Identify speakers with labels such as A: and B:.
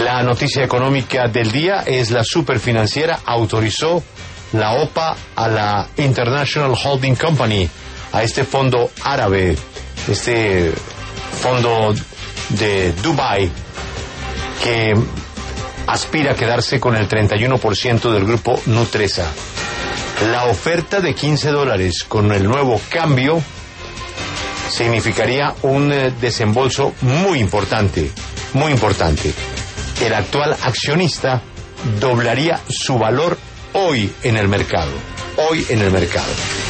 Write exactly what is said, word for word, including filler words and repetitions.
A: La noticia económica del día es la superfinanciera autorizó la O P A a la International Holding Company, a este fondo árabe, este fondo de Dubái, que aspira a quedarse con el treinta y uno por ciento del grupo Nutresa. La oferta de quince dólares con el nuevo cambio significaría un eh, desembolso muy importante, muy importante. El actual accionista doblaría su valor hoy en el mercado, hoy en el mercado.